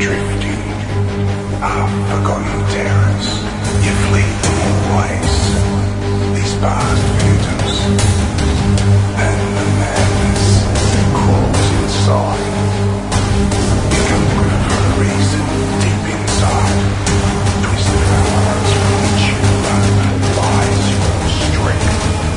drifting, half-forgotten terrors. You flee them always, these past phantoms, and the madness that crawls inside. You come good for a reason, deep inside. Twisted arms from which you run, lies your strength.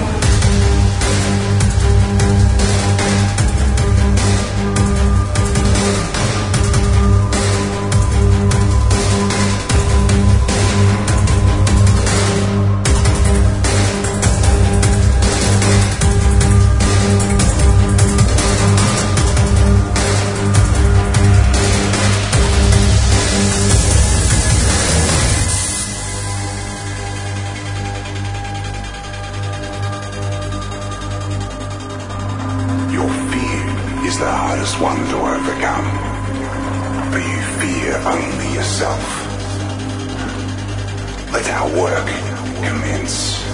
Your fear is the hardest one to overcome, for you fear only yourself. Let our work commence.